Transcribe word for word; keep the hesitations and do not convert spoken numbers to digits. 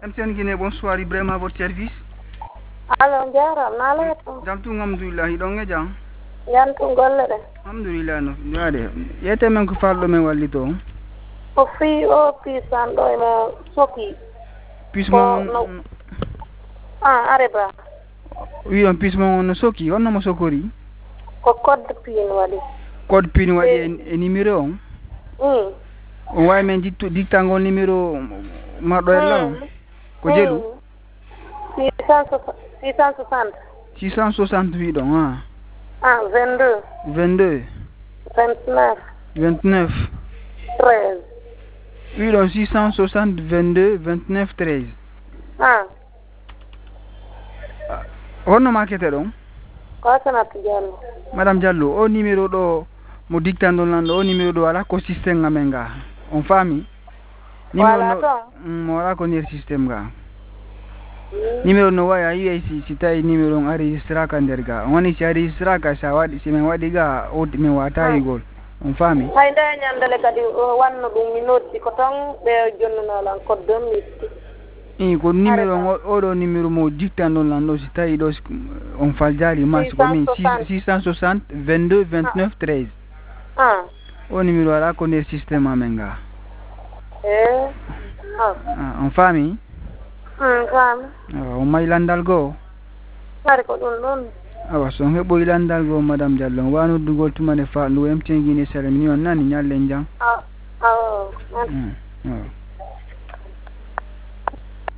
M T N Guinée, bonsoir, Ibrahim à votre service. Allo, jaram, nala to. Jam tu alhamdulillah, idon nga jam. Yan tu golle de. Alhamdulillah no, yade. Yete men ko fallo men walli to. O fi o pisan do mo soki. Puis mo Ah, areba. Oui, on puis mo no soki, on no mo sokori. Ko code pin wali. Code pin wali e numéro on. Hmm. On way men ditto dictangol numéro ma do la. Ko jelu? six cent soixante. six cent soixante-huit donc ah. Ah, vingt-deux. vingt-deux. vingt-neuf. vingt-neuf. treize. Oui, donc six cent soixante, vingt-deux, vingt-neuf, treize. Ah. On no marquete donc? Ko sanatu Diallo. Madame Diallo, au numéro do mo dictando lando, au numéro do ala ko système ngamenga. On fami? Numéro Wala no to. mo ala ko ner système ga. Numéro no waya yi si si tay numéro on enregistra ka nder ga. Woni si enregistra ka sa wadi si men wadi ga o mi wata yigol. On fami? Hay nda nyandale kadi wanno dum mi notti ko tan be jonnono lan ko deux mille. Eh ko numéro o do numéro mo dictando lando si tay do on faljali mas ko min six cent soixante, vingt-deux, vingt-neuf, treize. Ah. O numéro ala ko ner système amenga. Eh. Ah. Ah, on fami? Hmm, fam. Ah, o may landal go. Mari ko dun non. Awa so hebo landal go Madame Diallo wano dugol tumane fa lu M T N Guinée sele ni on nani nyalle njang. Ah. Ah. Mm. Ah.